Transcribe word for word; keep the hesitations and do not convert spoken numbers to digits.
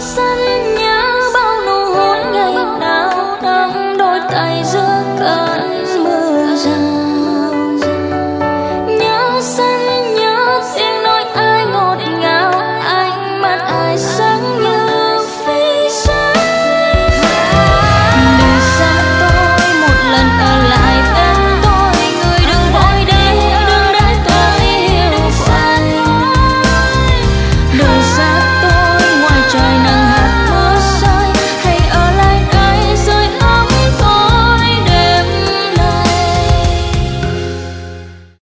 sân nhớ bao nụ hôn ngày nào nắng đôi tay giữa cơn